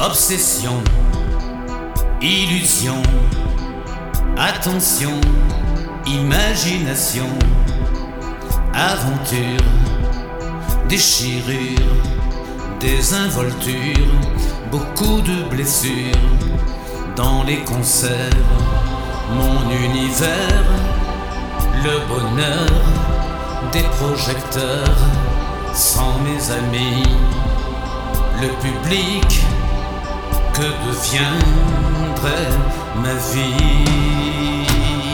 Obsession, illusion, attention, imagination, aventure, déchirure, désinvolture, beaucoup de blessures dans les concerts, mon univers, le bonheur des projecteurs, sans mes amis, le public, que deviendrait ma vie?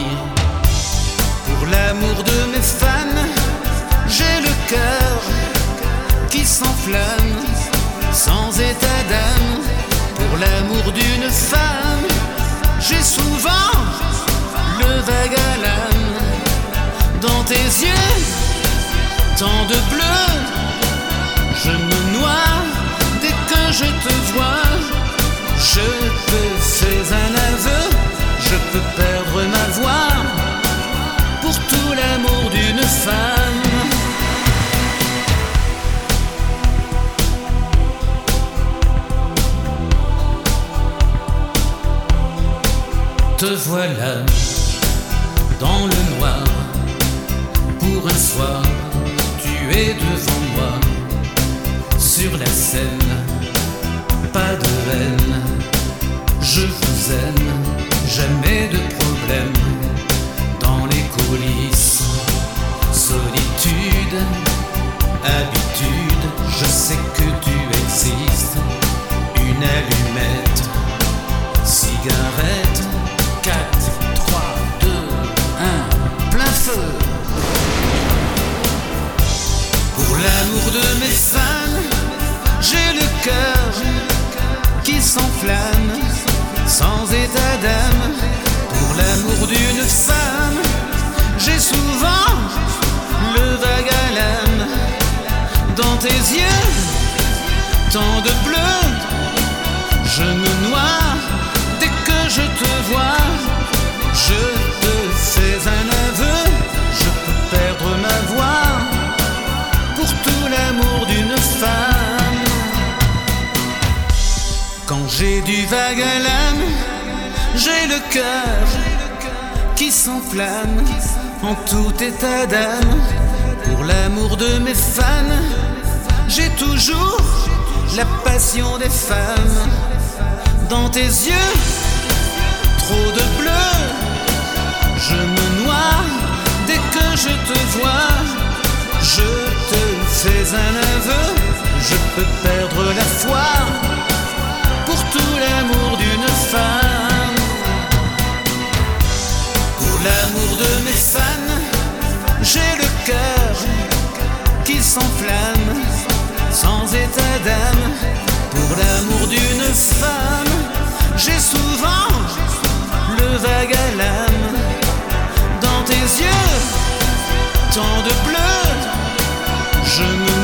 Pour l'amour de mes fans, j'ai le cœur qui s'enflamme, sans état d'âme. Pour l'amour d'une femme, j'ai souvent le vague à l'âme. Dans tes yeux, tant de bleu, je me noie dès que je te vois. Je te fais un aveu, je peux perdre ma voix pour tout l'amour d'une femme. Te voilà dans le noir, pour un soir, tu es devant moi, sur la scène, pas de haine, je vous aime, jamais de problème, dans les coulisses, solitude, habitude, je sais que tu existes, une allumette, cigarette, 4, 3, 2, 1, plein feu. Pour l'amour de mes fans, j'ai le cœur qui s'enflamme, sans état d'âme. Pour l'amour d'une femme, j'ai souvent le vague à l'âme. Dans tes yeux, tant de bleu, je me noie dès que je te vois. Je te fais un aveu, je peux perdre ma voix pour tout l'amour d'une femme. Quand j'ai du vague à l'âme, j'ai le cœur qui s'enflamme en tout état d'âme. Pour l'amour de mes fans, j'ai toujours la passion des femmes. Dans tes yeux, trop de bleu, je me noie dès que je te vois. Je te fais un aveu, je peux perdre la foi pour tout l'amour d'une femme. Pour l'amour de mes fans, j'ai le cœur qui s'enflamme, sans état d'âme. Pour l'amour d'une femme, j'ai souvent le vague à l'âme. Dans tes yeux, tant de bleu, je me